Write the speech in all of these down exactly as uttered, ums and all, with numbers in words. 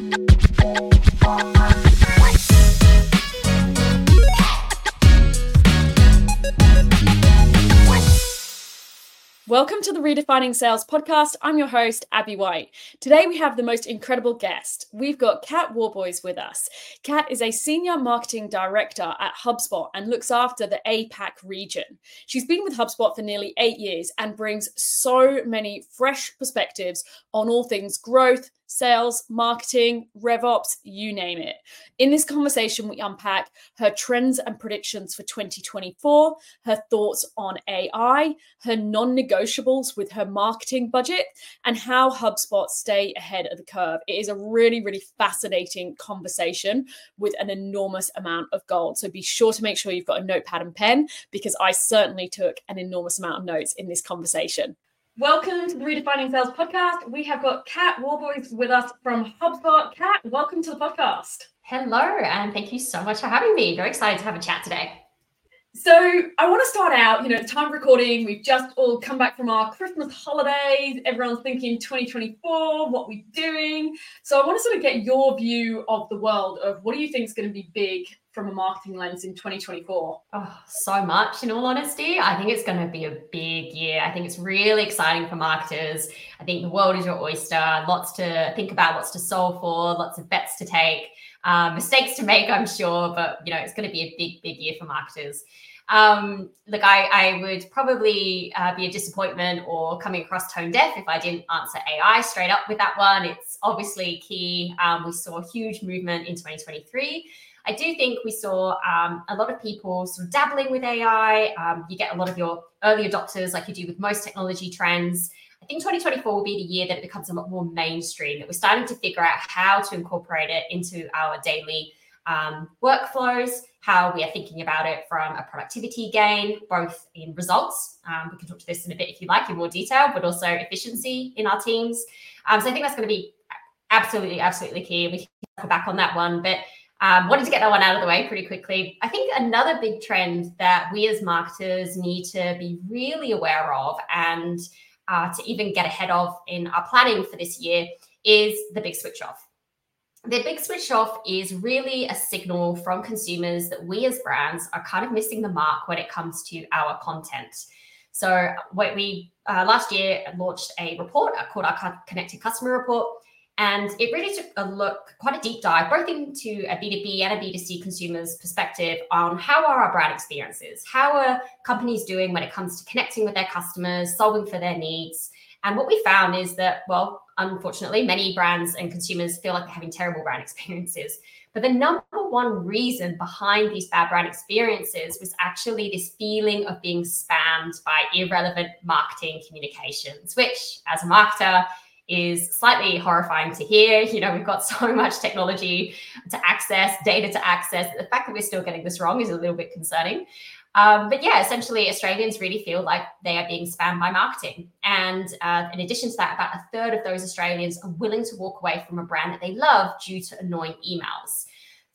Welcome to the Redefining Sales podcast. I'm your host, Abby White. Today we have the most incredible guest. We've got Kat Warboys with us. Kat is a senior marketing director at HubSpot and looks after the A PAC region. She's been with HubSpot for nearly eight years and brings so many fresh perspectives on all things growth, sales, marketing, RevOps, you name it. In this conversation, we unpack her trends and predictions for twenty twenty-four, her thoughts on A I, her non-negotiables with her marketing budget, and how HubSpot stay ahead of the curve. It is a really, really fascinating conversation with an enormous amount of gold. So be sure to make sure you've got a notepad and pen, because I certainly took an enormous amount of notes in this conversation. Welcome to the Redefining Sales podcast. We have got Kat Warboys with us from HubSpot. Kat, welcome to the podcast. Hello, and thank you so much for having me. Very excited to have a chat today. So I want to start out, you know, it's time recording. We've just all come back from our Christmas holidays. Everyone's thinking twenty twenty-four, what we're doing. So I want to sort of get your view of the world of what do you think is going to be big from a marketing lens in twenty twenty-four? Oh, so much, in all honesty. I think it's going to be a big year. I think it's really exciting for marketers. I think the world is your oyster. Lots to think about, lots to solve for, lots of bets to take, um, mistakes to make, I'm sure. But, you know, it's going to be a big, big year for marketers. Um, look, I, I would probably uh, be a disappointment or coming across tone deaf if I didn't answer A I straight up with that one. It's obviously key. Um, we saw a huge movement in twenty twenty-three. I do think we saw um, a lot of people sort of dabbling with A I. Um, you get a lot of your early adopters like you do with most technology trends. I think twenty twenty-four will be the year that it becomes a lot more mainstream, that we're starting to figure out how to incorporate it into our daily um, workflows, how we are thinking about it from a productivity gain, both in results. Um, we can talk to this in a bit if you like in more detail, but also efficiency in our teams. Um, so I think that's going to be absolutely, absolutely key. We can go back on that one, but Um, wanted to get that one out of the way pretty quickly. I think another big trend that we as marketers need to be really aware of and uh, to even get ahead of in our planning for this year is the big switch off. The big switch off is really a signal from consumers that we as brands are kind of missing the mark when it comes to our content. So what we uh, last year launched a report called our Connected Customer Report. And it really took a look, quite a deep dive, both into a B two B and a B two C consumer's perspective on how are our brand experiences, how are companies doing when it comes to connecting with their customers, solving for their needs. And what we found is that, well, unfortunately, many brands and consumers feel like they're having terrible brand experiences. But the number one reason behind these bad brand experiences was actually this feeling of being spammed by irrelevant marketing communications, which as a marketer, is slightly horrifying to hear. You know, we've got so much technology to access, data to access. The fact that we're still getting this wrong is a little bit concerning. Um, but yeah, essentially Australians really feel like they are being spammed by marketing. And uh, in addition to that, about a third of those Australians are willing to walk away from a brand that they love due to annoying emails.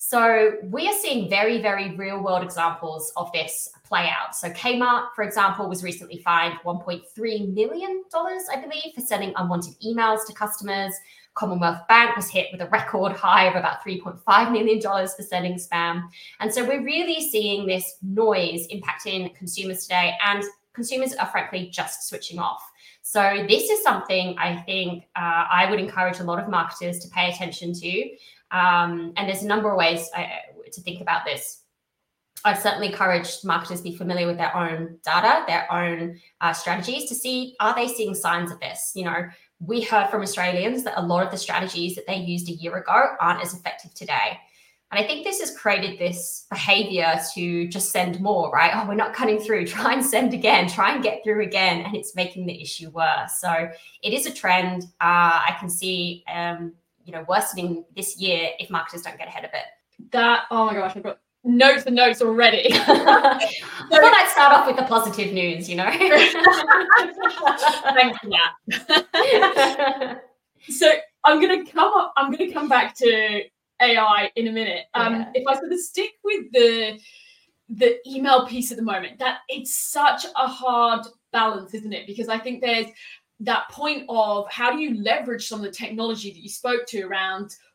So we are seeing very, very real world examples of this play out. So Kmart, for example, was recently fined one point three million dollars, I believe, for sending unwanted emails to customers. Commonwealth Bank was hit with a record high of about three point five million dollars for sending spam. And so we're really seeing this noise impacting consumers today, and consumers are frankly just switching off. So this is something I think uh, I would encourage a lot of marketers to pay attention to. Um, and there's a number of ways uh, to think about this. I've certainly encouraged marketers to be familiar with their own data, their own uh, strategies to see, are they seeing signs of this? You know, we heard from Australians that a lot of the strategies that they used a year ago aren't as effective today. And I think this has created this behavior to just send more, right? Oh, we're not cutting through, try and send again, try and get through again. And it's making the issue worse. So it is a trend. Uh, I can see, um, you know, worsening this year if marketers don't get ahead of it. That, oh my gosh, I've got notes and notes already. I thought I'd start off with the positive news, you know. Thanks for that. So I'm gonna come up, I'm gonna come back to A I in a minute. Um, yeah. If I sort of stick with the the email piece at the moment, that it's such a hard balance, isn't it? Because I think there's that point of how do you leverage some of the technology that you spoke to around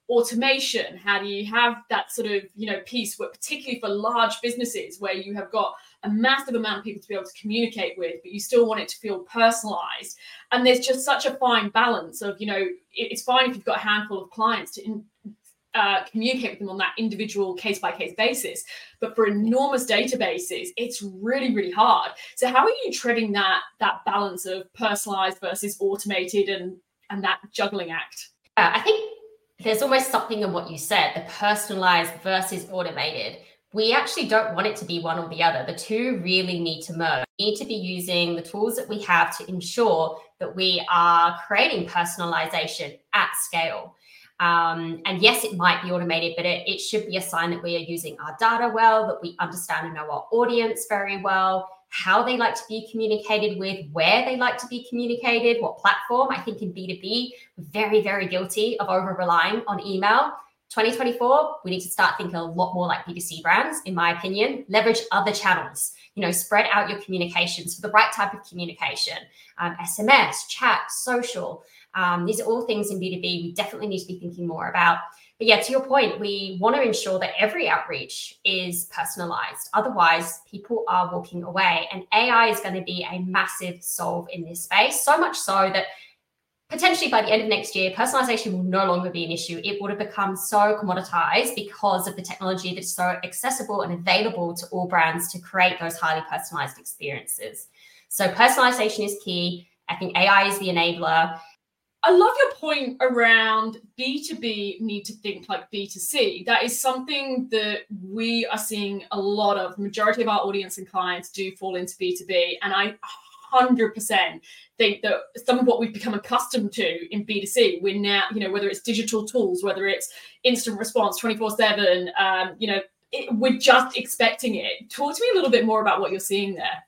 automation? How do you have that sort of, you know, piece where, particularly for large businesses where you have got a massive amount of people to be able to communicate with, but you still want it to feel personalized. And there's just such a fine balance of, you know, it's fine if you've got a handful of clients to in, uh, communicate with them on that individual case-by-case basis. But for enormous databases, it's really, really hard. So how are you treading that that balance of personalized versus automated and, and that juggling act? Uh, I think there's almost something in what you said, the personalized versus automated. We actually don't want it to be one or the other. The two really need to merge. We need to be using the tools that we have to ensure that we are creating personalization at scale. Um, and yes, it might be automated, but it, it should be a sign that we are using our data well, that we understand and know our audience very well, how they like to be communicated with, where they like to be communicated, what platform. I think in B two B, we're very, very guilty of over-relying on email. twenty twenty-four, we need to start thinking a lot more like B two C brands, in my opinion. Leverage other channels, you know, spread out your communications for the right type of communication, um, S M S, chat, social. Um, these are all things in B two B we definitely need to be thinking more about. But yeah, to your point, we want to ensure that every outreach is personalized. Otherwise, people are walking away. And A I is going to be a massive solve in this space, so much so that potentially by the end of next year, personalization will no longer be an issue. It would have become so commoditized because of the technology that's so accessible and available to all brands to create those highly personalized experiences. So personalization is key. I think A I is the enabler. I love your point around B two B need to think like B two C. That is something that we are seeing a lot of. The majority of our audience and clients do fall into B two B. And I one hundred percent think that some of what we've become accustomed to in B two C, we're now, you know, whether it's digital tools, whether it's instant response twenty-four seven, um, you know, it, we're just expecting it. Talk to me a little bit more about what you're seeing there.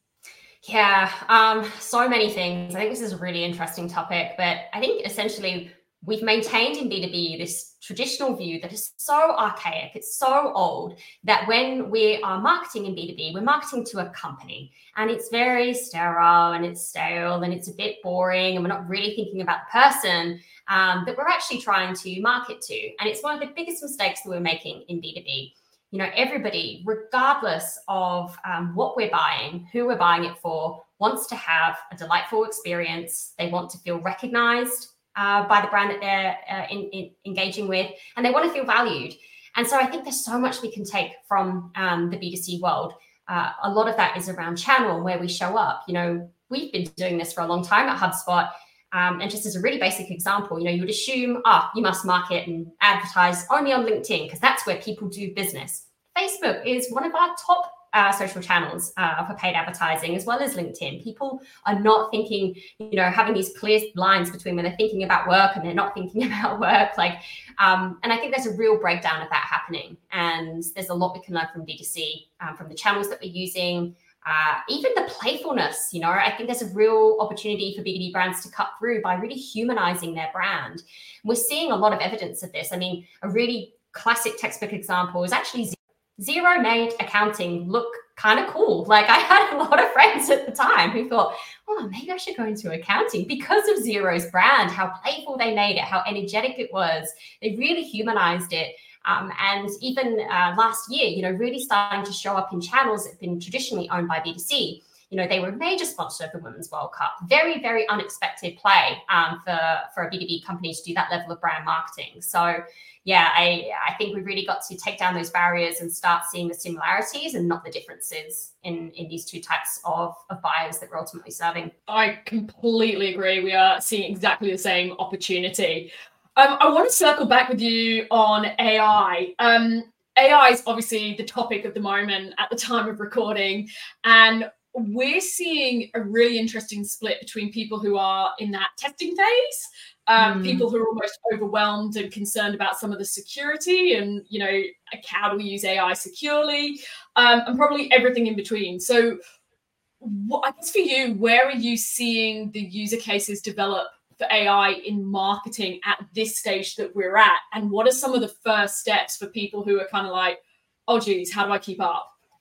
Yeah, um, so many things. I think this is a really interesting topic, but I think essentially we've maintained in B two B this traditional view that is so archaic, it's so old, that when we are marketing in B two B, we're marketing to a company and it's very sterile and it's stale and it's a bit boring and we're not really thinking about the person um, that we're actually trying to market to. And it's one of the biggest mistakes that we're making in B two B. You know, everybody, regardless of um, what we're buying, who we're buying it for, wants to have a delightful experience. They want to feel recognized uh, by the brand that they're uh, in, in engaging with, and they want to feel valued. And so I think there's so much we can take from um, the B two C world. Uh, a lot of that is around channel and where we show up. You know, we've been doing this for a long time at HubSpot. Um, and just as a really basic example, you know, you would assume, ah, you must market and advertise only on LinkedIn because that's where people do business. Facebook is one of our top uh, social channels uh, for paid advertising, as well as LinkedIn. People are not thinking, you know, having these clear lines between when they're thinking about work and they're not thinking about work. Like, um, and I think there's a real breakdown of that happening. And there's a lot we can learn from B two C, um, from the channels that we're using. Uh, even the playfulness, you know, I think there's a real opportunity for B two B brands to cut through by really humanizing their brand. We're seeing a lot of evidence of this. I mean, a really classic textbook example is actually Xero made accounting look kind of cool. Like I had a lot of friends at the time who thought, oh, maybe I should go into accounting because of Xero's brand, how playful they made it, how energetic it was. They really humanized it. Um, and even uh, last year, you know, really starting to show up in channels that have been traditionally owned by B two C. You know, they were a major sponsor of the Women's World Cup. Very, very unexpected play um, for, for a B two B company to do that level of brand marketing. So, yeah, I, I think we've really got to take down those barriers and start seeing the similarities and not the differences in, in these two types of, of buyers that we're ultimately serving. I completely agree. We are seeing exactly the same opportunity. Um, I want to circle back with you on A I. Um, A I is obviously the topic of the moment at the time of recording, and we're seeing a really interesting split between people who are in that testing phase, um, mm. people who are almost overwhelmed and concerned about some of the security and, you know, like how do we use A I securely, um, and probably everything in between. So what, I guess for you, where are you seeing the user cases develop for A I in marketing at this stage that we're at? And what are some of the first steps for people who are kind of like, oh, geez, how do I keep up?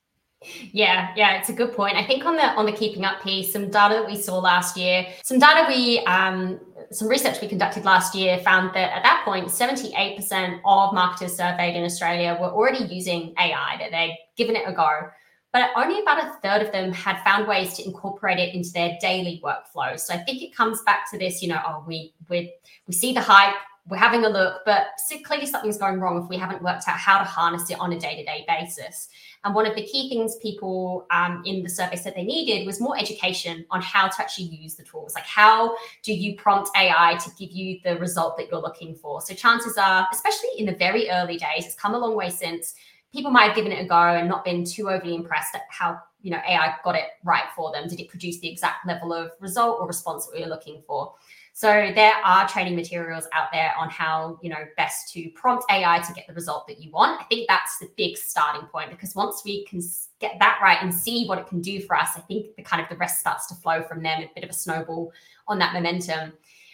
Yeah, yeah, it's a good point. I think on the on the keeping up piece, some data that we saw last year, some data we um, some research we conducted last year found that at that point, seventy-eight percent of marketers surveyed in Australia were already using A I, that they'd given it a go. But only about a third of them had found ways to incorporate it into their daily workflow. So I think it comes back to this, you know, oh, we we we see the hype, we're having a look, but clearly something's going wrong if we haven't worked out how to harness it on a day-to-day basis. And one of the key things people um, in the survey said they needed was more education on how to actually use the tools. Like, how do you prompt A I to give you the result that you're looking for? So chances are, especially in the very early days, it's come a long way since, people might have given it a go and not been too overly impressed at how, you know, A I got it right for them. Did it produce the exact level of result or response that we were looking for? So there are training materials out there on how, you know, best to prompt A I to get the result that you want. I think that's the big starting point, because once we can get that right and see what it can do for us, I think the kind of the rest starts to flow from them, a bit of a snowball on that momentum.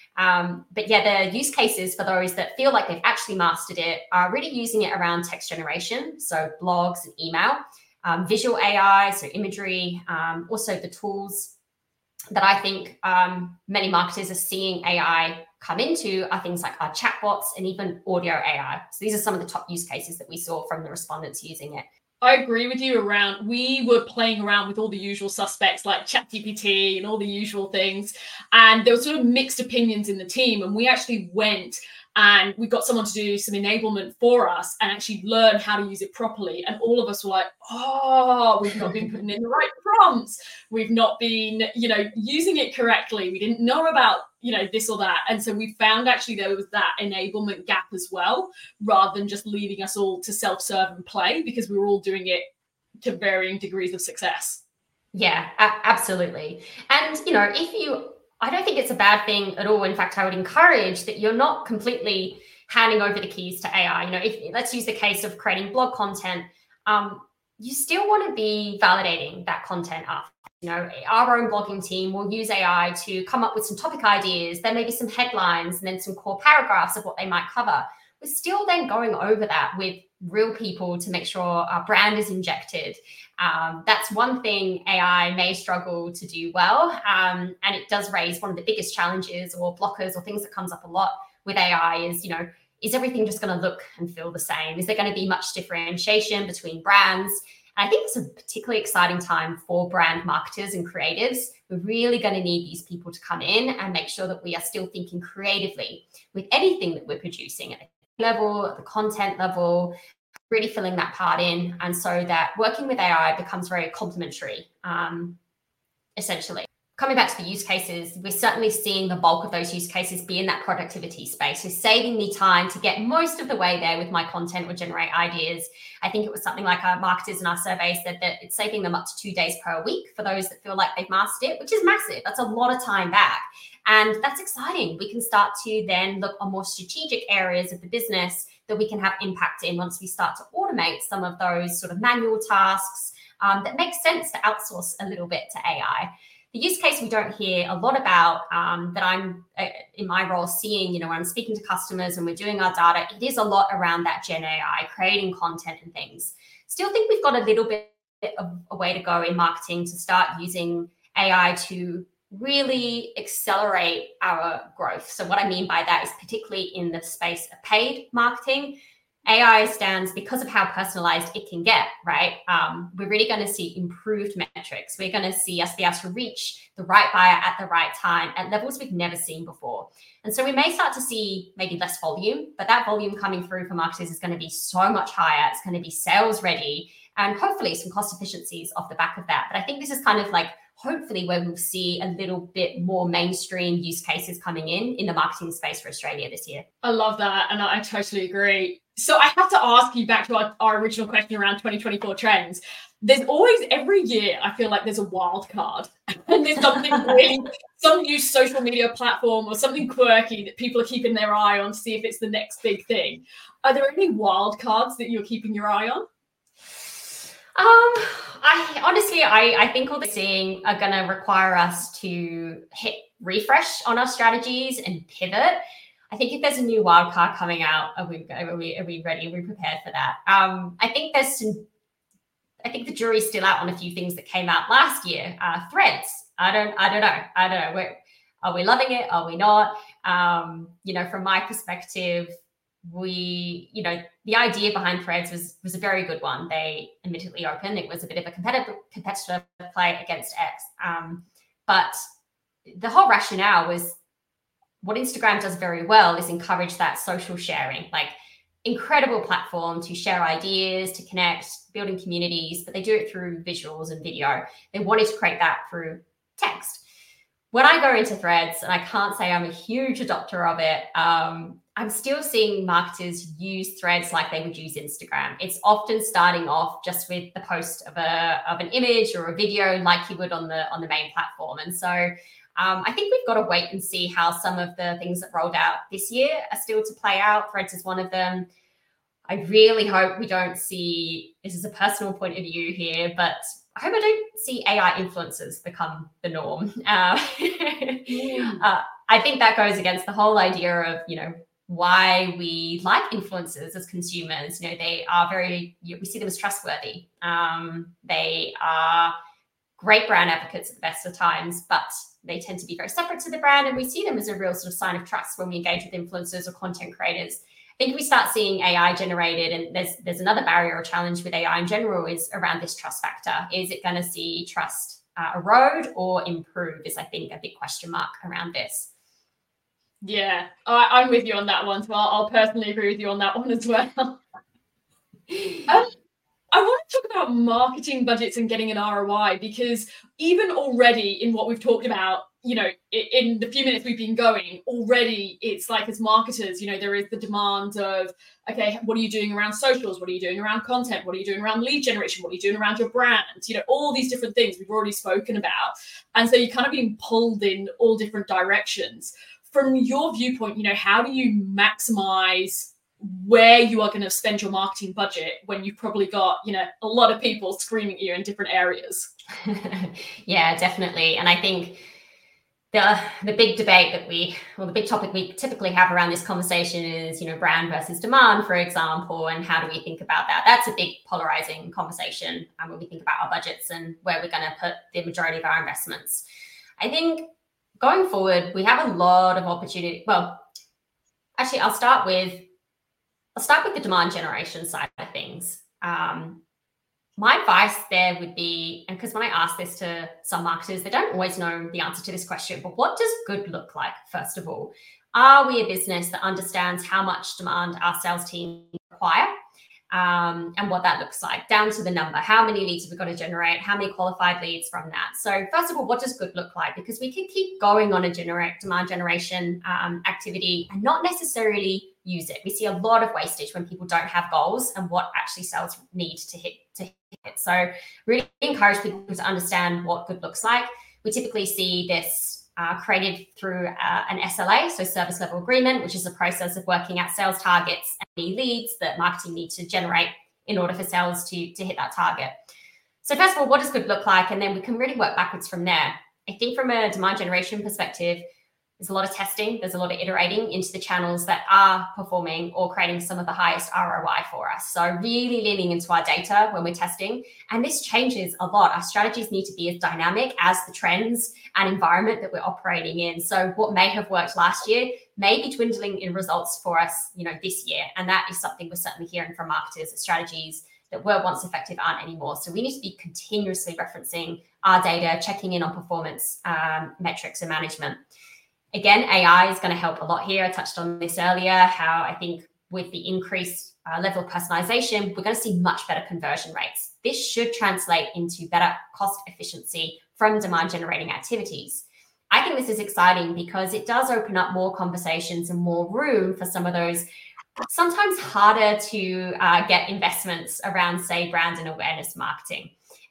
Um, but yeah, the use cases for those that feel like they've actually mastered it are really using it around text generation, so blogs and email, um, visual A I, so imagery, um, also the tools that I think um, many marketers are seeing A I come into are things like our chatbots and even audio A I. So these are some of the top use cases that we saw from the respondents using it. I agree with you around, we were playing around with all the usual suspects like ChatGPT and all the usual things. And there were sort of mixed opinions in the team. And we actually went and we got someone to do some enablement for us and actually learn how to use it properly. And all of us were like, oh, we've not been putting in the right prompts. We've not been, you know, using it correctly. We didn't know about, you know, this or that. And so we found actually there was that enablement gap as well, rather than just leaving us all to self-serve and play, because we were all doing it to varying degrees of success. Yeah, a- absolutely. And, you know, if you, I don't think it's a bad thing at all. In fact, I would encourage that you're not completely handing over the keys to A I. You know, if let's use the case of creating blog content, um, you still want to be validating that content after. You know, our own blogging team will use A I to come up with some topic ideas. There may be some headlines and then some core paragraphs of what they might cover. We're still then going over that with real people to make sure our brand is injected. Um, that's one thing A I may struggle to do well. Um, and it does raise one of the biggest challenges or blockers or things that comes up a lot with A I is, you know, is everything just going to look and feel the same? Is there going to be much differentiation between brands? And I think it's a particularly exciting time for brand marketers and creatives. We're really going to need these people to come in and make sure that we are still thinking creatively with anything that we're producing at the level, at the content level, really filling that part in. And so that working with A I becomes very complementary, um, essentially. Coming back to the use cases, we're certainly seeing the bulk of those use cases be in that productivity space. So saving me time to get most of the way there with my content or generate ideas. I think it was something like our marketers in our survey said that it's saving them up to two days per week for those that feel like they've mastered it, which is massive. That's a lot of time back. And that's exciting. We can start to then look on more strategic areas of the business that we can have impact in once we start to automate some of those sort of manual tasks um, that make sense to outsource a little bit to A I. The use case we don't hear a lot about um, that I'm uh, in my role seeing, you know, when I'm speaking to customers and we're doing our data, it is a lot around that Gen A I, creating content and things. Still think we've got a little bit of a way to go in marketing to start using A I to really accelerate our growth. So what I mean by that is particularly in the space of paid marketing, A I stands because of how personalized it can get, right? Um, we're really going to see improved metrics. We're going to see us be able to reach the right buyer at the right time at levels we've never seen before. And so we may start to see maybe less volume, but that volume coming through for marketers is going to be so much higher. It's going to be sales ready and hopefully some cost efficiencies off the back of that. But I think this is kind of like hopefully where we'll see a little bit more mainstream use cases coming in in the marketing space for Australia this year. I love that. And I totally agree. So I have to ask you back to our, our original question around twenty twenty-four trends. There's always, every year, I feel like there's a wild card. And there's something really, some new social media platform or something quirky that people are keeping their eye on to see if it's the next big thing. Are there any wild cards that you're keeping your eye on? Um, I honestly, I, I think all the seeing are going to require us to hit refresh on our strategies and pivot. I think if there's a new wildcard coming out, are we, are we, are we ready? Are we prepared for that? Um, I think there's some, I think the jury's still out on a few things that came out last year. Uh, Threads. I don't. I don't know. I don't know. We're, are we loving it? Are we not? Um, you know, from my perspective, we, you know, the idea behind Threads was was a very good one. They admittedly open. It was a bit of a competitive competitor play against X. Um, but the whole rationale was what Instagram does very well is encourage that social sharing, like incredible platform to share ideas, to connect, building communities, but they do it through visuals and video. They wanted to create that through text. When I go into Threads, and I can't say I'm a huge adopter of it, um, I'm still seeing marketers use Threads like they would use Instagram. It's often starting off just with the post of a of an image or a video like you would on the on the main platform. And so um, I think we've got to wait and see how some of the things that rolled out this year are still to play out. Threads is one of them. I really hope we don't see, this is a personal point of view here, but I hope I don't see A I influencers become the norm. Uh, mm. uh, I think that goes against the whole idea of, you know, why we like influencers as consumers. You know, they are very, we see them as trustworthy. Um, they are great brand advocates at the best of times, but they tend to be very separate to the brand. And we see them as a real sort of sign of trust when we engage with influencers or content creators. I think we start seeing A I generated, and there's there's another barrier or challenge with A I in general is around this trust factor. Is it going to see trust uh, erode or improve is, I think, a big question mark around this. Yeah, I, I'm with you on that one. So I'll, I'll personally agree with you on that one as well. um, I want to talk about marketing budgets and getting an R O I, because even already in what we've talked about, you know, in the few minutes we've been going, already it's like as marketers, you know, there is the demand of, okay, what are you doing around socials? What are you doing around content? What are you doing around lead generation? What are you doing around your brand? You know, all these different things we've already spoken about. And so you're kind of being pulled in all different directions. From your viewpoint, you know, how do you maximize where you are going to spend your marketing budget when you've probably got, you know, a lot of people screaming at you in different areas? Yeah, definitely. And I think the the big debate that we, well, the big topic we typically have around this conversation is, you know, brand versus demand, for example, and how do we think about that? That's a big polarizing conversation um, when we think about our budgets and where we're going to put the majority of our investments. I think going forward, we have a lot of opportunity. Well, actually, I'll start with I'll start with the demand generation side of things. Um, my advice there would be, and because when I ask this to some marketers, they don't always know the answer to this question, but what does good look like, first of all? Are we a business that understands how much demand our sales team require um, and what that looks like, down to the number? How many leads have we got to generate? How many qualified leads from that? So first of all, what does good look like? Because we can keep going on a generate demand generation um, activity and not necessarily use it. We see a lot of wastage when people don't have goals and what actually sales need to hit to hit it. So really encourage people to understand what good looks like. We typically see this uh, created through uh, an S L A, so service level agreement, which is a process of working out sales targets and any leads that marketing need to generate in order for sales to, to hit that target. So first of all, what does good look like? And then we can really work backwards from there. I think from a demand generation perspective, there's a lot of testing. There's a lot of iterating into the channels that are performing or creating some of the highest R O I for us. So really leaning into our data when we're testing. And this changes a lot. Our strategies need to be as dynamic as the trends and environment that we're operating in. So what may have worked last year may be dwindling in results for us, you know, this year. And that is something we're certainly hearing from marketers, that strategies that were once effective aren't anymore. So we need to be continuously referencing our data, checking in on performance um, metrics and management. Again, A I is going to help a lot here. I touched on this earlier, how I think with the increased uh, level of personalization, we're going to see much better conversion rates. This should translate into better cost efficiency from demand generating activities. I think this is exciting because it does open up more conversations and more room for some of those sometimes harder to uh, get investments around, say, brand and awareness marketing.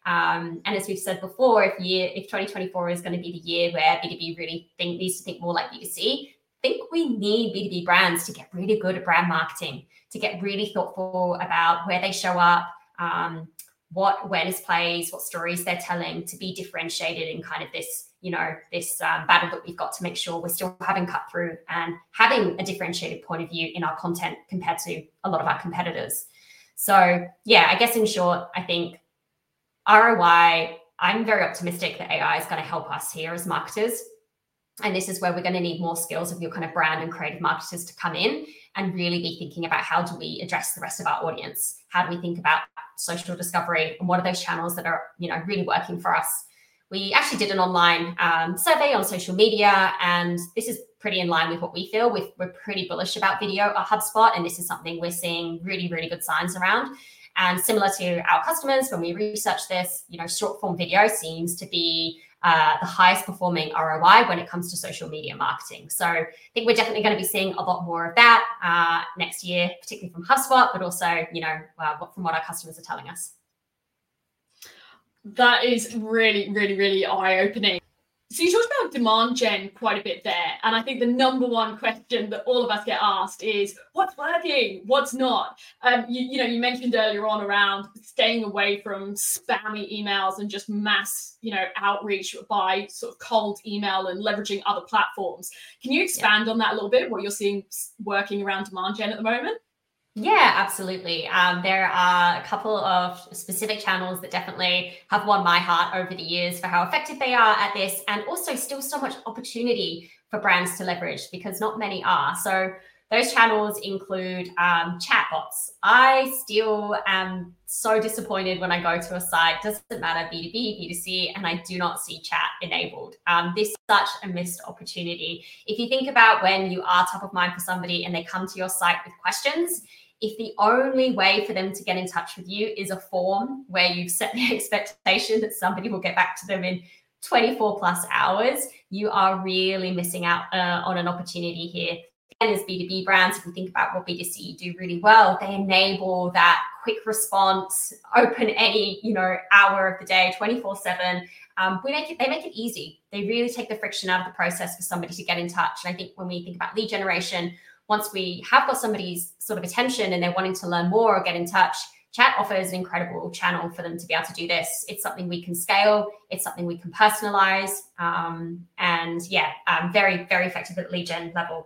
Um, and as we've said before, if year, if twenty twenty-four is going to be the year where B two B really think, needs to think more like B two C, I think we need B two B brands to get really good at brand marketing, to get really thoughtful about where they show up, um, what awareness plays, what stories they're telling, to be differentiated in kind of this, you know, this um, battle that we've got to make sure we're still having cut through and having a differentiated point of view in our content compared to a lot of our competitors. So yeah, I guess in short, I think R O I, I'm very optimistic that A I is going to help us here as marketers. And this is where we're going to need more skills of your kind of brand and creative marketers to come in and really be thinking about how do we address the rest of our audience? How do we think about social discovery? And what are those channels that are, you know, really working for us? We actually did an online um, survey on social media, and this is pretty in line with what we feel. We've, we're pretty bullish about video at HubSpot, and this is something we're seeing really, really good signs around. And similar to our customers, when we research this, you know, short form video seems to be uh, the highest performing R O I when it comes to social media marketing. So I think we're definitely going to be seeing a lot more of that uh, next year, particularly from HubSpot, but also, you know, uh, from what our customers are telling us. That is really, really, really eye-opening. So you talked about demand gen quite a bit there. And I think the number one question that all of us get asked is, what's working? What's not? Um, you, you know, you mentioned earlier on around staying away from spammy emails and just mass, you know, outreach by sort of cold email and leveraging other platforms. Can you expand yeah. on that a little bit, what you're seeing working around demand gen at the moment? Yeah, absolutely. Um, there are a couple of specific channels that definitely have won my heart over the years for how effective they are at this, and also still so much opportunity for brands to leverage because not many are. So those channels include um, chatbots. I still am so disappointed when I go to a site, doesn't matter B two B, B two C, and I do not see chat enabled. Um, this is such a missed opportunity. If you think about when you are top of mind for somebody and they come to your site with questions, if the only way for them to get in touch with you is a form where you've set the expectation that somebody will get back to them in twenty-four plus hours, you are really missing out uh, on an opportunity here. And as B two B brands, if we think about what B two C do really well, they enable that quick response, open any, you know, hour of the day, twenty-four seven. Um, we make it, they make it easy. They really take the friction out of the process for somebody to get in touch. And I think when we think about lead generation, once we have got somebody's sort of attention and they're wanting to learn more or get in touch, chat offers an incredible channel for them to be able to do this. It's something we can scale. It's something we can personalize. Um, and yeah, um, very, very effective at lead gen level.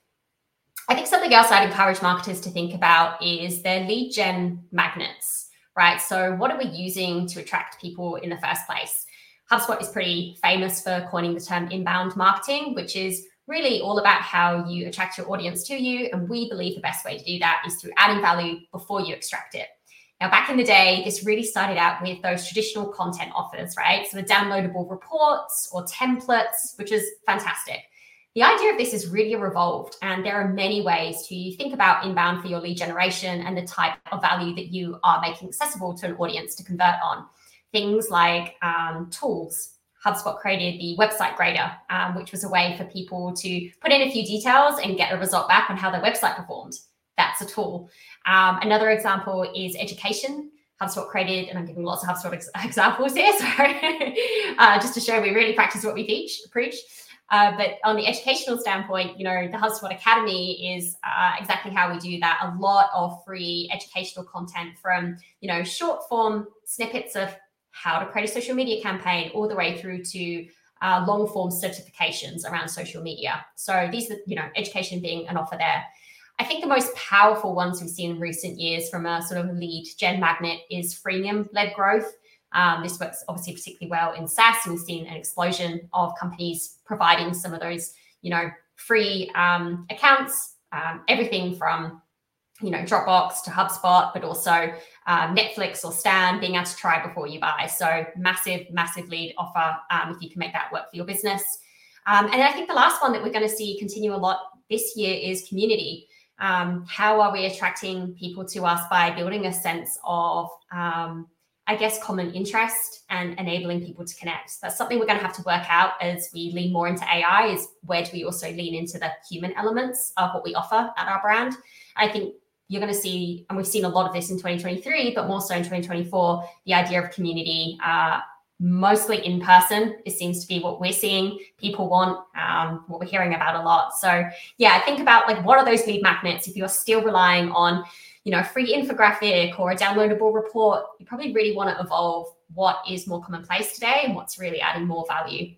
I think something else I'd encourage marketers to think about is their lead gen magnets, right? So what are we using to attract people in the first place? HubSpot is pretty famous for coining the term inbound marketing, which is really all about how you attract your audience to you. And we believe the best way to do that is through adding value before you extract it. Now, back in the day, this really started out with those traditional content offers, right? So the downloadable reports or templates, which is fantastic. The idea of this is really evolved, and there are many ways to think about inbound for your lead generation and the type of value that you are making accessible to an audience to convert on. Things like um, tools. HubSpot created the website grader, um, which was a way for people to put in a few details and get a result back on how their website performed. That's a tool. Um, another example is education. HubSpot created, and I'm giving lots of HubSpot ex- examples here, sorry, uh, just to show we really practice what we teach, preach. Uh, but on the educational standpoint, you know, the HubSpot Academy is uh, exactly how we do that. A lot of free educational content from, you know, short form snippets of how to create a social media campaign all the way through to uh, long form certifications around social media. So these are, you know, education being an offer there. I think the most powerful ones we've seen in recent years from a sort of lead gen magnet is freemium led growth. Um, this works obviously particularly well in SaaS, and we've seen an explosion of companies providing some of those, you know, free um, accounts, um, everything from, you know, Dropbox to HubSpot, but also um, Netflix or Stan, being able to try before you buy. So massive, massive lead offer um, if you can make that work for your business. Um, and then I think the last one that we're going to see continue a lot this year is community. Um, how are we attracting people to us by building a sense of, um, I guess, common interest and enabling people to connect? That's something we're going to have to work out as we lean more into A I, is where do we also lean into the human elements of what we offer at our brand? I think you're going to see, and we've seen a lot of this in twenty twenty-three, but more so in twenty twenty-four, the idea of community, uh, mostly in person. It seems to be what we're seeing people want, um, what we're hearing about a lot. So yeah, think about like, what are those lead magnets? If you're still relying on, you know, a free infographic or a downloadable report, you probably really want to evolve what is more commonplace today and what's really adding more value.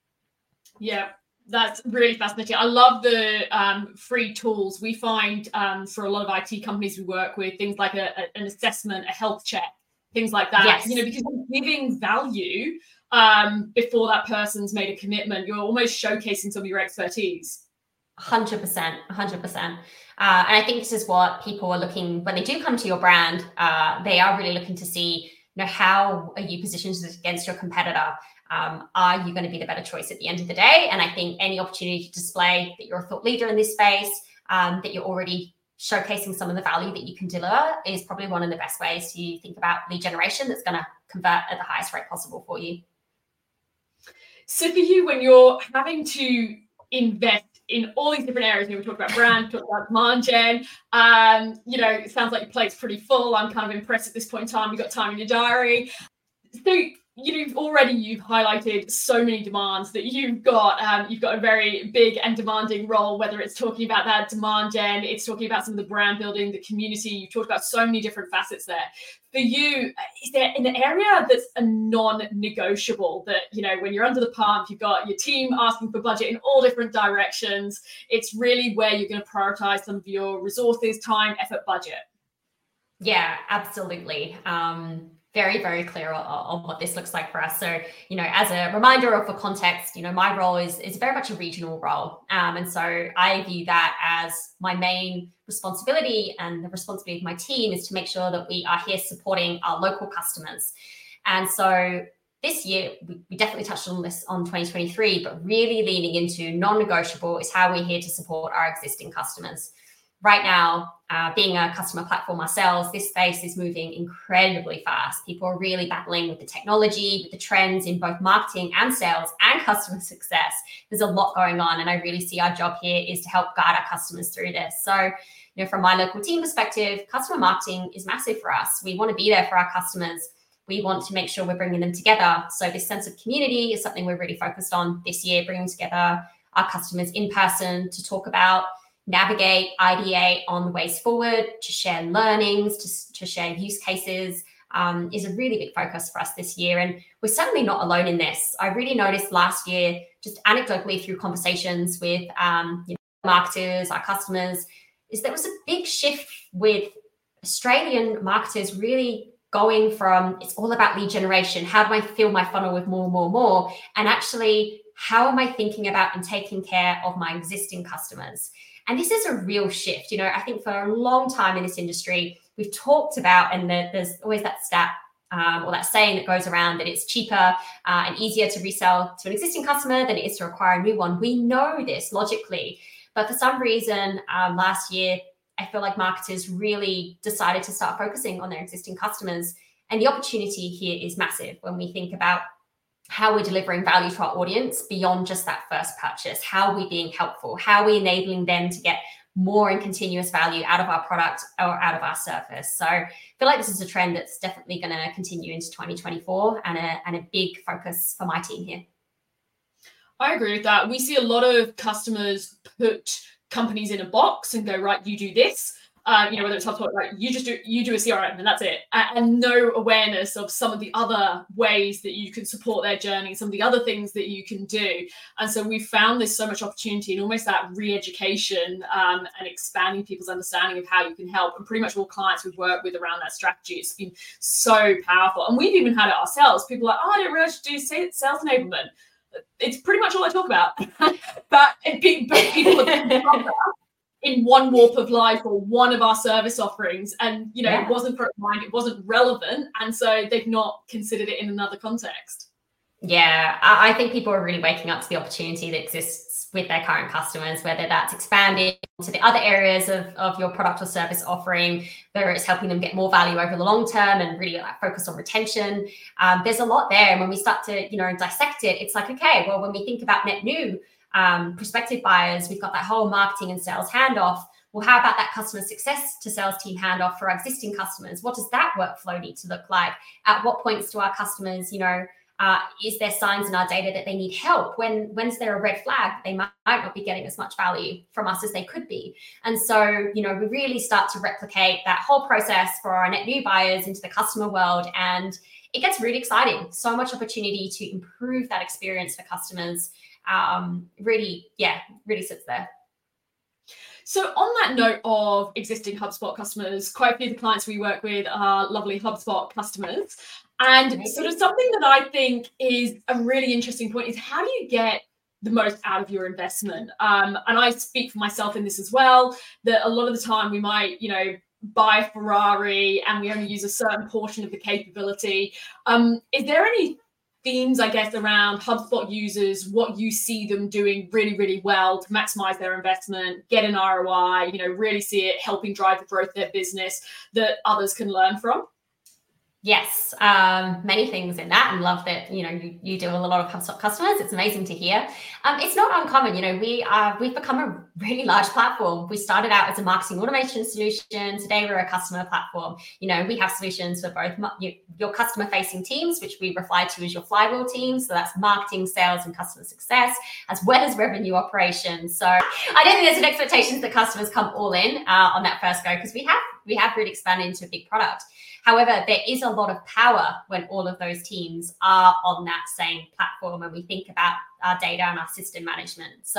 Yeah. That's really fascinating. I love the um, free tools. We find um, for a lot of I T companies we work with, things like a, a, an assessment, a health check, things like that. Yes. You know, because you're giving value um, before that person's made a commitment. You're almost showcasing some of your expertise. one hundred percent, one hundred percent. Uh, and I think this is what people are looking, when they do come to your brand, uh, they are really looking to see, you know, how are you positioned against your competitor? Um, are you going to be the better choice at the end of the day? And I think any opportunity to display that you're a thought leader in this space, um, that you're already showcasing some of the value that you can deliver is probably one of the best ways to think about lead generation that's going to convert at the highest rate possible for you. So for you, when you're having to invest in all these different areas, you know, we talked about brand, talked about demand gen, um, you know, it sounds like your plate's pretty full. I'm kind of impressed at this point in time. You've got time in your diary. So, you know, you've already, you've highlighted so many demands that you've got. Um, you've got a very big and demanding role, whether it's talking about that demand gen, it's talking about some of the brand building, the community. You've talked about so many different facets there. For you, is there an area that's a non-negotiable that, you know, when you're under the pump, you've got your team asking for budget in all different directions. It's really where you're going to prioritize some of your resources, time, effort, budget. Yeah, absolutely. Um, very, very clear on, on what this looks like for us. So, you know, as a reminder or for context, you know, my role is, is very much a regional role. Um, and so I view that as my main responsibility, and the responsibility of my team is to make sure that we are here supporting our local customers. And so this year, we, we definitely touched on this on twenty twenty-three, but really leaning into non-negotiable is how we're here to support our existing customers. Right now, uh, being a customer platform ourselves, this space is moving incredibly fast. People are really battling with the technology, with the trends in both marketing and sales and customer success. There's a lot going on, and I really see our job here is to help guide our customers through this. So, you know, from my local team perspective, customer marketing is massive for us. We want to be there for our customers. We want to make sure we're bringing them together. So this sense of community is something we're really focused on this year, bringing together our customers in person to talk about, navigate, ideate on the ways forward, to share learnings, to, to share use cases, um, is a really big focus for us this year. And we're certainly not alone in this. I really noticed last year, just anecdotally through conversations with um, you know, marketers, our customers, is there was a big shift with Australian marketers really going from, it's all about lead generation. How do I fill my funnel with more, more, more? And actually, how am I thinking about and taking care of my existing customers? And this is a real shift. You know, I think for a long time in this industry, we've talked about, and the, there's always that stat um, or that saying that goes around that it's cheaper uh, and easier to resell to an existing customer than it is to acquire a new one. We know this logically, but for some reason um, last year, I feel like marketers really decided to start focusing on their existing customers. And the opportunity here is massive when we think about how we're delivering value to our audience beyond just that first purchase. How are we being helpful? How are we enabling them to get more and continuous value out of our product or out of our service? So I feel like this is a trend that's definitely going to continue into twenty twenty-four, and a, and a big focus for my team here. I agree with that. We see a lot of customers put companies in a box and go, right, you do this. Um, you know, whether it's HubSpot, like you just do, you do a C R M and that's it, and, and no awareness of some of the other ways that you can support their journey, some of the other things that you can do. And so we found there's so much opportunity and almost that re-education um, and expanding people's understanding of how you can help. And pretty much all clients we've worked with around that strategy, it's been so powerful. And we've even had it ourselves. People are like, oh, I didn't realize you do sales enablement. It's pretty much all I talk about. but, it, but people have in one warp of life or one of our service offerings, and you know yeah. it wasn't front of mind, it wasn't relevant, and so they've not considered it in another context. Yeah, I think people are really waking up to the opportunity that exists with their current customers, whether that's expanding to the other areas of, of your product or service offering, whether it's helping them get more value over the long term and really like focus on retention. Um, there's a lot there, and when we start to you know dissect it, it's like, okay, well, when we think about net new Um, prospective buyers, we've got that whole marketing and sales handoff. Well, how about that customer success to sales team handoff for our existing customers? What does that workflow need to look like? At what points do our customers, you know, uh, is there signs in our data that they need help? When when's there a red flag? They might, might not be getting as much value from us as they could be. And so, you know, we really start to replicate that whole process for our net new buyers into the customer world. And it gets really exciting. So much opportunity to improve that experience for customers. Um, really, yeah, really sits there. So on that note of existing HubSpot customers, quite a few of the clients we work with are lovely HubSpot customers. And Amazing. Sort of something that I think is a really interesting point is, how do you get the most out of your investment? Um, and I speak for myself in this as well, that a lot of the time we might, you know, buy a Ferrari and we only use a certain portion of the capability. Um, is there any themes, I guess, around HubSpot users, what you see them doing really, really well to maximize their investment, get an R O I, you know, really see it helping drive the growth of their business that others can learn from? Yes, um, many things in that, and love that, you know, you, you deal with a lot of HubSpot customers. It's amazing to hear. Um, it's not uncommon, you know, we are, we've become a really large platform. We started out as a marketing automation solution. Today we're a customer platform. You know, we have solutions for both your customer facing teams, which we refer to as your flywheel teams. So that's marketing, sales, and customer success, as well as revenue operations. So I don't think there's an expectation that customers come all in uh, on that first go, because we have, we have really expanded into a big product. However, there is a lot of power when all of those teams are on that same platform and we think about our data and our system management. So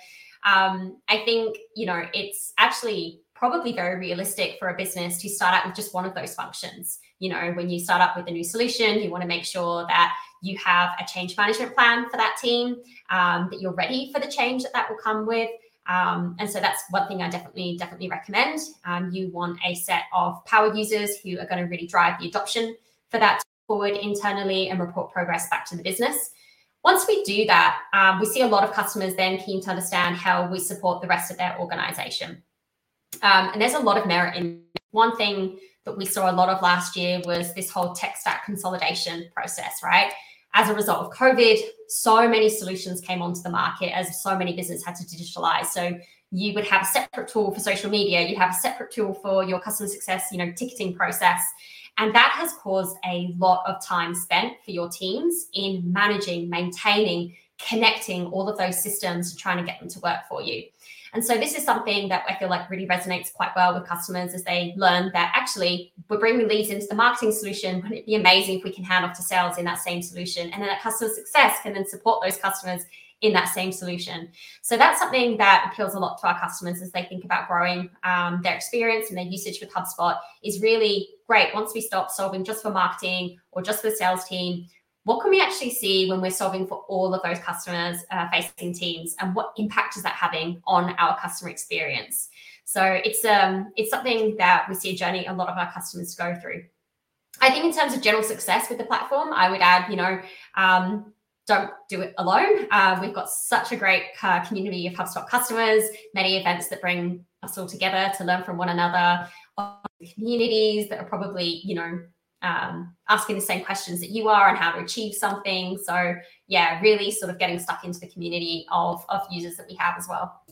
um, I think, you know, it's actually probably very realistic for a business to start out with just one of those functions. You know, when you start up with a new solution, you want to make sure that you have a change management plan for that team, um, that you're ready for the change that that will come with. Um, and so that's one thing I definitely, definitely recommend. Um, you want a set of power users who are going to really drive the adoption for that forward internally and report progress back to the business. Once we do that, um, we see a lot of customers then keen to understand how we support the rest of their organization. Um, and there's a lot of merit in one thing that we saw a lot of last year was this whole tech stack consolidation process, right? As a result of COVID, so many solutions came onto the market as so many businesses had to digitalize. So you would have a separate tool for social media, you'd have a separate tool for your customer success, you know, ticketing process. And that has caused a lot of time spent for your teams in managing, maintaining, connecting all of those systems and trying to get them to work for you. And so this is something that I feel like really resonates quite well with customers as they learn that actually we're bringing leads into the marketing solution. Wouldn't it be amazing if we can hand off to sales in that same solution? And then that customer success can then support those customers in that same solution. So that's something that appeals a lot to our customers as they think about growing um, their experience and their usage with HubSpot is really great. Once we stop solving just for marketing or just for the sales team, what can we actually see when we're solving for all of those customers uh, facing teams, and what impact is that having on our customer experience? So it's um it's something that we see a journey a lot of our customers go through. I think in terms of general success with the platform, I would add, you know, um, don't do it alone. Uh, we've got such a great uh, community of HubSpot customers, many events that bring us all together to learn from one another, communities that are probably, you know, um, asking the same questions that you are and how to achieve something. So yeah, really sort of getting stuck into the community of, of users that we have as well.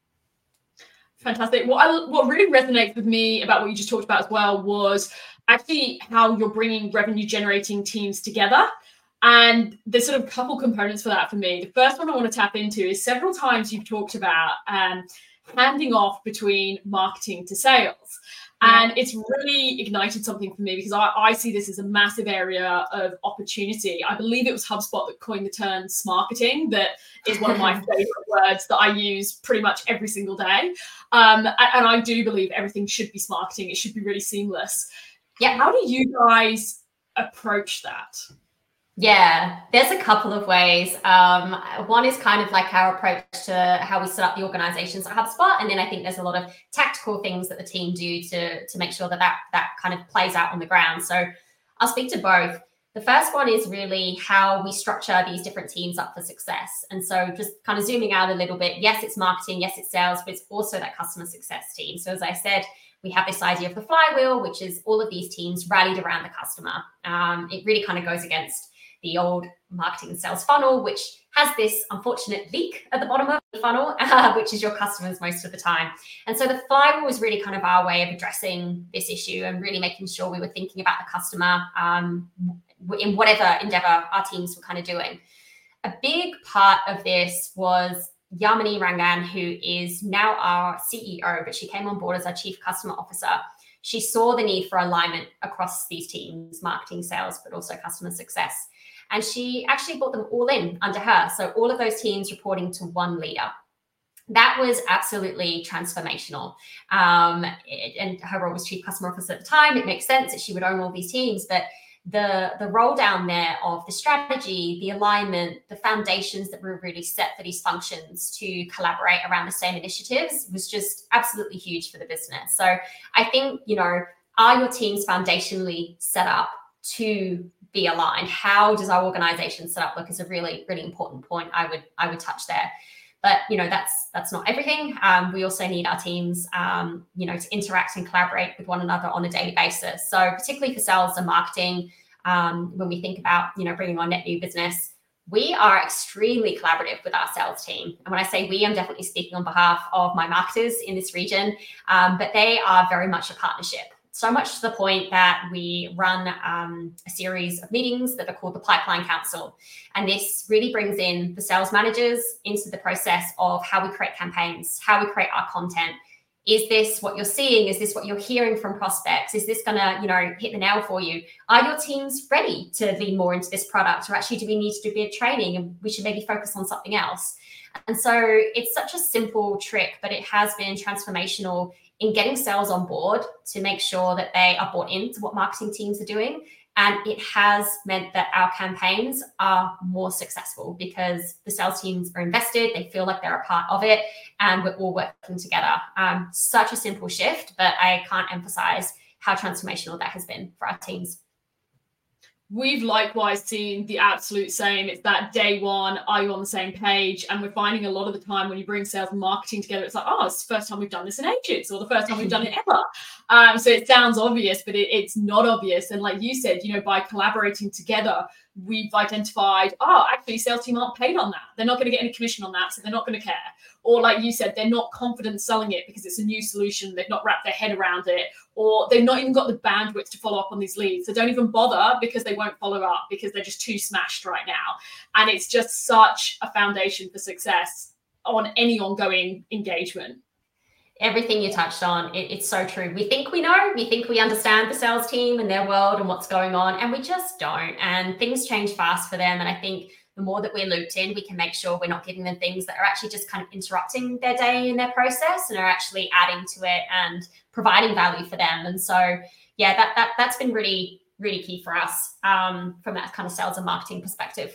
Fantastic. What, I, what really resonates with me about what you just talked about as well was actually how you're bringing revenue generating teams together. And there's sort of a couple components for that for me. The first one I want to tap into is several times you've talked about um, handing off between marketing to sales. And it's really ignited something for me because I, I see this as a massive area of opportunity. I believe it was HubSpot that coined the term smarketing. That is one of my favorite words that I use pretty much every single day. Um, and, and I do believe everything should be smarketing. It should be really seamless. Yeah. How do you guys approach that? Yeah, there's a couple of ways. Um, one is kind of like our approach to how we set up the organizations at HubSpot. And then I think there's a lot of tactical things that the team do to, to make sure that, that that kind of plays out on the ground. So I'll speak to both. The first one is really how we structure these different teams up for success. And so just kind of zooming out a little bit, yes, it's marketing, yes, it's sales, but it's also that customer success team. So as I said, we have this idea of the flywheel, which is all of these teams rallied around the customer. Um, it really kind of goes against the old marketing and sales funnel, which has this unfortunate leak at the bottom of the funnel, uh, which is your customers most of the time. And so the flywheel was really kind of our way of addressing this issue and really making sure we were thinking about the customer um, in whatever endeavor our teams were kind of doing. A big part of this was Yamini Rangan, who is now our C E O, but she came on board as our Chief Customer Officer. She saw the need for alignment across these teams, marketing, sales, but also customer success. And she actually brought them all in under her. So all of those teams reporting to one leader. That was absolutely transformational. Um, it, and her role was Chief Customer Officer at the time. It makes sense that she would own all these teams, but the, the roll down there of the strategy, the alignment, the foundations that were really set for these functions to collaborate around the same initiatives was just absolutely huge for the business. So I think, you know, are your teams foundationally set up to be aligned? How does our organization set up look is a really, really important point I would I would touch there. But, you know, that's that's not everything. Um, we also need our teams, um, you know, to interact and collaborate with one another on a daily basis. So particularly for sales and marketing, um, when we think about, you know, bringing on net new business, we are extremely collaborative with our sales team. And when I say we, I'm definitely speaking on behalf of my marketers in this region, um, but they are very much a partnership. So much to the point that we run um, a series of meetings that are called the Pipeline Council. And this really brings in the sales managers into the process of how we create campaigns, how we create our content. Is this what you're seeing? Is this what you're hearing from prospects? Is this going to, you know, hit the nail for you? Are your teams ready to lean more into this product? Or actually, do we need to do a bit of training and we should maybe focus on something else? And so it's such a simple trick, but it has been transformational in getting sales on board to make sure that they are bought into what marketing teams are doing. And it has meant that our campaigns are more successful because the sales teams are invested, they feel like they're a part of it, and we're all working together. Um, such a simple shift, but I can't emphasize how transformational that has been for our teams. We've likewise seen the absolute same. It's that day one, are you on the same page? And we're finding a lot of the time when you bring sales and marketing together, it's like, oh, it's the first time we've done this in ages, or the first time we've done it ever. Um, so it sounds obvious, but it, it's not obvious. And like you said, you know, by collaborating together, we've identified, oh, actually, sales team aren't paid on that. They're not going to get any commission on that, so they're not going to care. Or like you said, they're not confident selling it because it's a new solution. They've not wrapped their head around it, or they've not even got the bandwidth to follow up on these leads. So don't even bother because they won't follow up because they're just too smashed right now. And it's just such a foundation for success on any ongoing engagement. Everything you touched on, it, it's so true. We think we know, we think we understand the sales team and their world and what's going on, and we just don't. And things change fast for them. And I think the more that we're looped in, we can make sure we're not giving them things that are actually just kind of interrupting their day and their process and are actually adding to it and providing value for them. And so, yeah, that, that, that's been really, really key for us um, from that kind of sales and marketing perspective.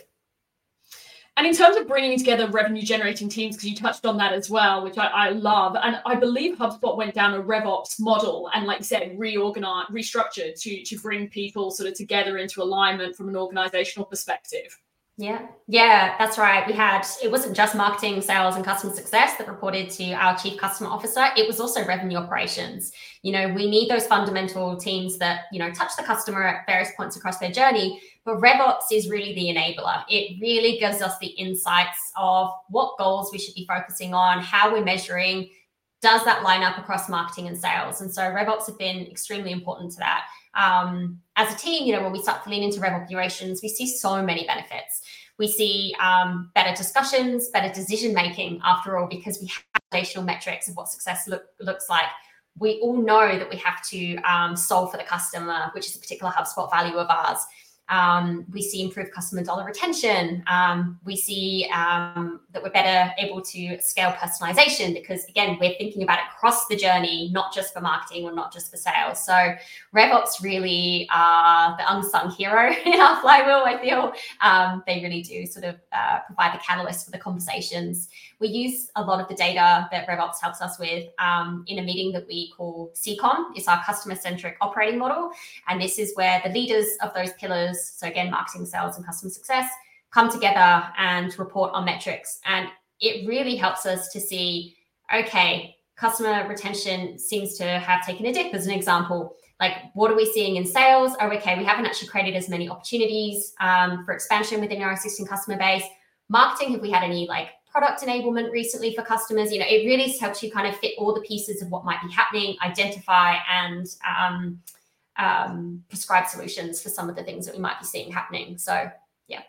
And in terms of bringing together revenue generating teams, because you touched on that as well, which I, I love. And I believe HubSpot went down a RevOps model and, like you said, reorganized, restructured to, to bring people sort of together into alignment from an organizational perspective. Yeah, yeah, that's right. We had, it wasn't just marketing, sales, and customer success that reported to our chief customer officer. It was also revenue operations. You know, we need those fundamental teams that, you know, touch the customer at various points across their journey. But RevOps is really the enabler. It really gives us the insights of what goals we should be focusing on, how we're measuring. Does that line up across marketing and sales? And so RevOps have been extremely important to that. Um, as a team, you know, when we start to lean into Rev operations, we see so many benefits. We see um, better discussions, better decision-making, after all, because we have foundational metrics of what success look, looks like. We all know that we have to um, solve for the customer, which is a particular HubSpot value of ours. Um, we see improved customer dollar retention. Um, we see um, that we're better able to scale personalization because, again, we're thinking about it across the journey, not just for marketing or not just for sales. So RevOps really are the unsung hero in our flywheel, I feel. Um, they really do sort of uh, provide the catalyst for the conversations. We use a lot of the data that RevOps helps us with um, in a meeting that we call C COM. It's our customer-centric operating model. And this is where the leaders of those pillars, so again, marketing, sales, and customer success, come together and report on metrics. And it really helps us to see, okay, customer retention seems to have taken a dip as an example. Like, what are we seeing in sales? Oh, okay, we haven't actually created as many opportunities um, for expansion within our existing customer base. Marketing, have we had any like product enablement recently for customers? You know, it really helps you kind of fit all the pieces of what might be happening, identify and um, um, prescribe solutions for some of the things that we might be seeing happening. So, yeah.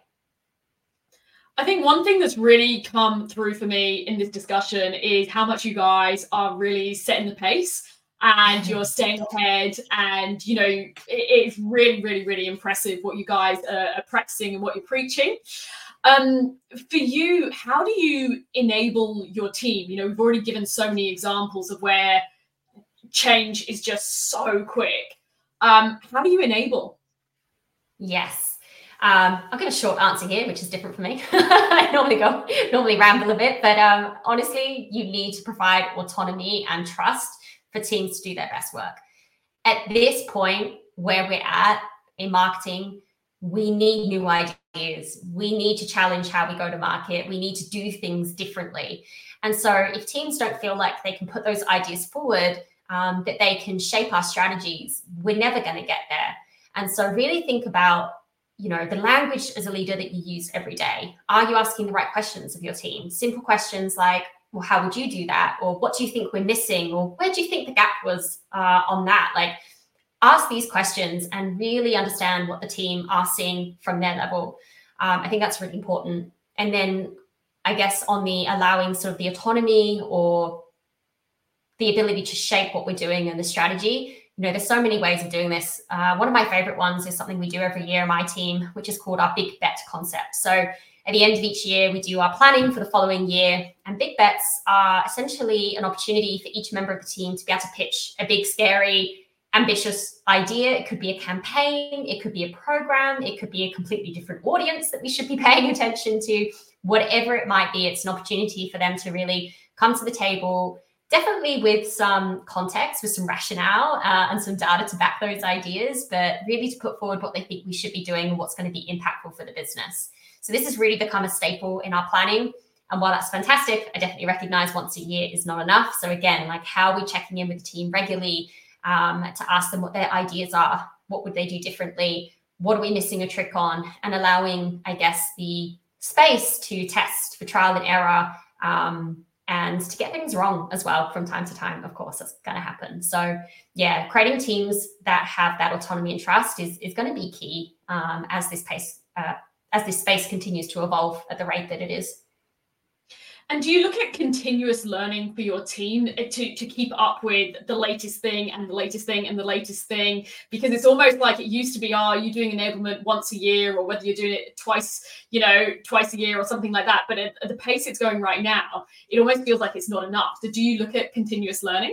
I think one thing that's really come through for me in this discussion is how much you guys are really setting the pace and you're staying ahead. And, you know, it, it's really, really, really impressive what you guys are, are practicing and what you're preaching. Um, for you, how do you enable your team? You know, we've already given so many examples of where change is just so quick. Um, how do you enable? Yes. Um, I'll give a short answer here, which is different for me. I normally go, normally ramble a bit, but um, honestly, you need to provide autonomy and trust for teams to do their best work. At this point where we're at in marketing, we need new ideas. We need to challenge how we go to market. We need to do things differently. And so if teams don't feel like they can put those ideas forward, um, that they can shape our strategies, we're never going to get there. And so really think about, you know, the language as a leader that you use every day. Are you asking the right questions of your team? Simple questions like, well, how would you do that? Or what do you think we're missing? Or where do you think the gap was uh, on that? Like, ask these questions and really understand what the team are seeing from their level. Um, I think that's really important. And then I guess on the allowing sort of the autonomy or the ability to shape what we're doing and the strategy, you know, there's so many ways of doing this. Uh, one of my favorite ones is something we do every year in my team, which is called our big bet concept. So at the end of each year, we do our planning for the following year, and big bets are essentially an opportunity for each member of the team to be able to pitch a big, scary, ambitious idea. It could be a campaign, it could be a program, it could be a completely different audience that we should be paying attention to. Whatever it might be, it's an opportunity for them to really come to the table, definitely with some context, with some rationale uh, and some data to back those ideas, but really to put forward what they think we should be doing and what's going to be impactful for the business. So this has really become a staple in our planning. And while that's fantastic, I definitely recognize once a year is not enough. So again, like, how are we checking in with the team regularly um, to ask them what their ideas are? What would they do differently? What are we missing a trick on? And allowing, I guess, the space to test for trial and error, um, and to get things wrong as well from time to time. Of course, that's going to happen. So yeah, creating teams that have that autonomy and trust is, is going to be key um, as this pace, uh, as this space continues to evolve at the rate that it is. And do you look at continuous learning for your team to, to keep up with the latest thing and the latest thing and the latest thing? Because it's almost like it used to be, oh, you're doing enablement once a year, or whether you're doing it twice, you know, twice a year or something like that. But at, at the pace it's going right now, it almost feels like it's not enough. So do you look at continuous learning?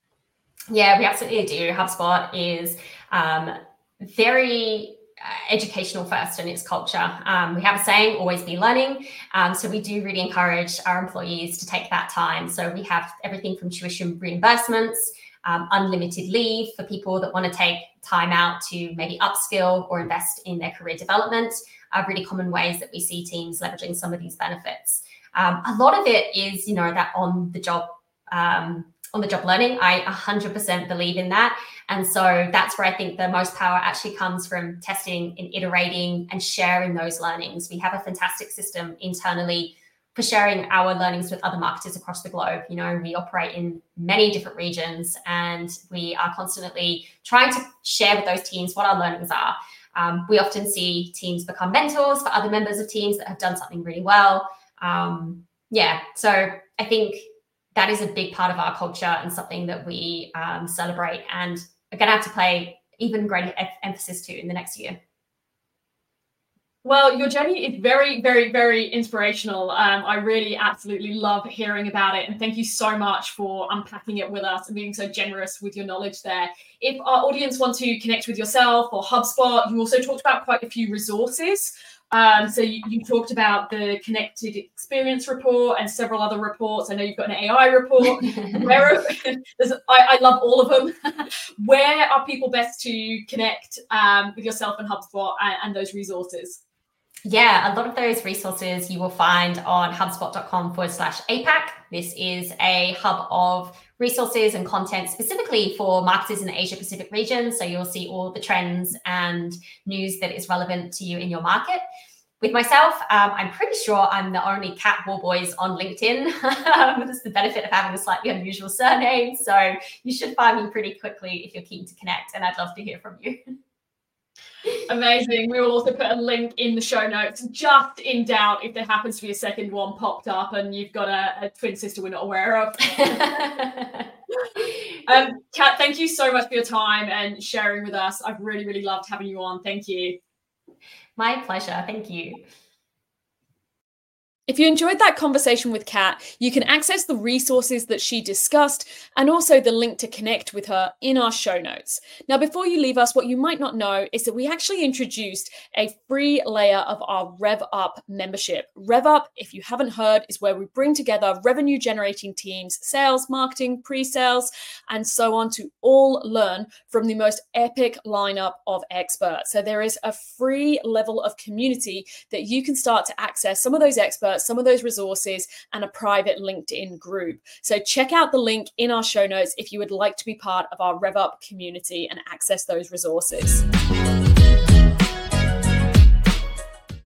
Yeah, we absolutely do. HubSpot is um, very Uh, educational first in its culture. Um, we have a saying, always be learning. Um, so we do really encourage our employees to take that time. So we have everything from tuition reimbursements, um, unlimited leave for people that want to take time out to maybe upskill or invest in their career development, are really common ways that we see teams leveraging some of these benefits. Um, a lot of it is, you know, that on the job um, on the job learning. I one hundred percent believe in that. And so that's where I think the most power actually comes from testing and iterating and sharing those learnings. We have a fantastic system internally for sharing our learnings with other marketers across the globe. You know, we operate in many different regions, and we are constantly trying to share with those teams what our learnings are. Um, we often see teams become mentors for other members of teams that have done something really well. Um, yeah, so I think that is a big part of our culture and something that we um, celebrate and are going to have to play even greater e- emphasis to in the next year. Well, your journey is very, very, very inspirational. Um, I really absolutely love hearing about it. And thank you so much for unpacking it with us and being so generous with your knowledge there. If our audience want to connect with yourself or HubSpot, you also talked about quite a few resources. Um, so you, you talked about the Connected Experience report and several other reports. I know you've got an A I report. Where there's, I, I love all of them. Where are people best to connect um, with yourself and HubSpot and, and those resources? Yeah, a lot of those resources you will find on hubspot.com forward slash APAC. This is a hub of resources and content specifically for marketers in the Asia Pacific region. So you'll see all the trends and news that is relevant to you in your market. With myself, um, I'm pretty sure I'm the only Cat Warboys on LinkedIn. That's the benefit of having a slightly unusual surname. So you should find me pretty quickly if you're keen to connect, and I'd love to hear from you. Amazing. We will also put a link in the show notes, just in doubt if there happens to be a second one popped up and you've got a, a twin sister we're not aware of. um, Kat, thank you so much for your time and sharing with us. I've really, really loved having you on. Thank you. My pleasure. Thank you. If you enjoyed that conversation with Kat, you can access the resources that she discussed and also the link to connect with her in our show notes. Now, before you leave us, what you might not know is that we actually introduced a free layer of our Rev Up membership. Rev Up, if you haven't heard, is where we bring together revenue generating teams, sales, marketing, pre-sales, and so on to all learn from the most epic lineup of experts. So there is a free level of community that you can start to access some of those experts, some of those resources, and a private LinkedIn group. So check out the link in our show notes if you would like to be part of our Rev Up community and access those resources.